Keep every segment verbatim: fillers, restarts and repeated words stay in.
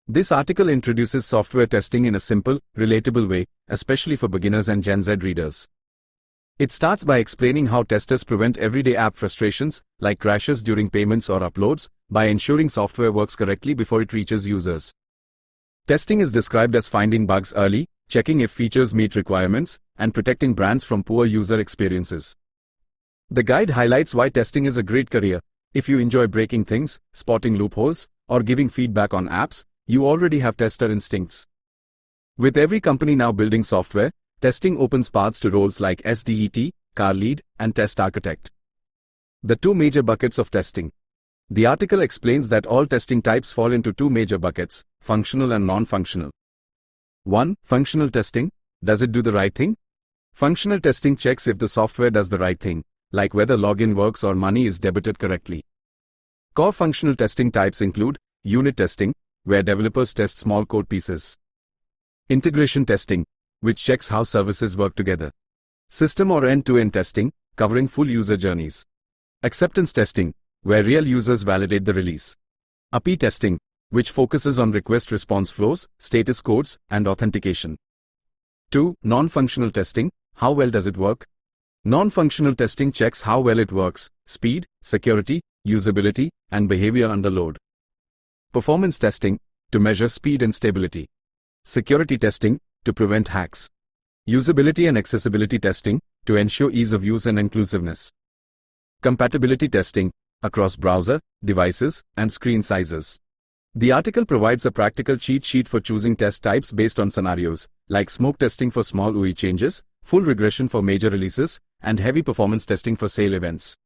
This article introduces software testing in a simple, relatable way, especially for beginners and Gen Z readers. It starts by explaining how testers prevent everyday app frustrations, like crashes during payments or uploads, by ensuring software works correctly before it reaches users. Testing is described as finding bugs early, checking if features meet requirements, and protecting brands from poor user experiences. The guide highlights why testing is a great career. If you enjoy breaking things, spotting loopholes, or giving feedback on apps, you already have tester instincts. With every company now building software, testing opens paths to roles like S D E T, car lead, and test architect. The two major buckets of testing. The article explains that all testing types fall into two major buckets, functional and non-functional. one. Functional testing. Does it do the right thing? Functional testing checks if the software does the right thing, like whether login works or money is debited correctly. Core functional testing types include unit testing, where developers test small code pieces. Integration testing, which checks how services work together. System or end-to-end testing, covering full user journeys. Acceptance testing, where real users validate the release. A P I testing, which focuses on request response flows, status codes, and authentication. two. Non-functional testing, how well does it work? Non-functional testing checks how well it works, speed, security, usability, and behavior under load. Performance testing, to measure speed and stability. Security testing, to prevent hacks. Usability and accessibility testing, to ensure ease of use and inclusiveness. Compatibility testing, across browser, devices, and screen sizes. The article provides a practical cheat sheet for choosing test types based on scenarios, like smoke testing for small U I changes, full regression for major releases, and heavy performance testing for sale events.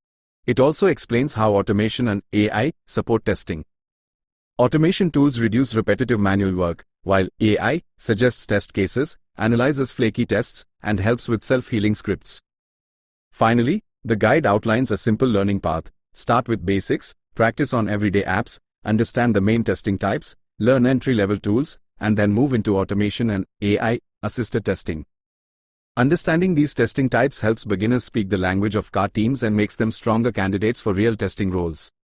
It also explains how automation and A I support testing. Automation tools reduce repetitive manual work, while A I suggests test cases, analyzes flaky tests, and helps with self-healing scripts. Finally, the guide outlines a simple learning path. Start with basics, practice on everyday apps, understand the main testing types, learn entry-level tools, and then move into automation and A I-assisted testing. Understanding these testing types helps beginners speak the language of car teams and makes them stronger candidates for real testing roles.